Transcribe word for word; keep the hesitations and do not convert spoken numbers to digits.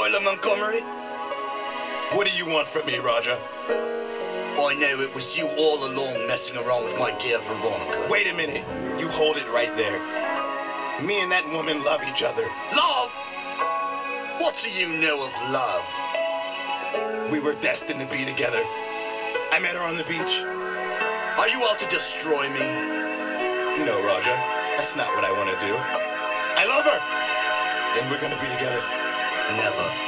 Tyler Montgomery? What do you want from me, Raja? I know it was you all along messing around with my dear Veronica. Wait a minute. You hold it right there. Me and that woman love each other. Love? What do you know of love? We were destined to be together. I met her on the beach. Are you out to destroy me? No, Raja. That's not what I want to do. I love her! And we're gonna be together. Never.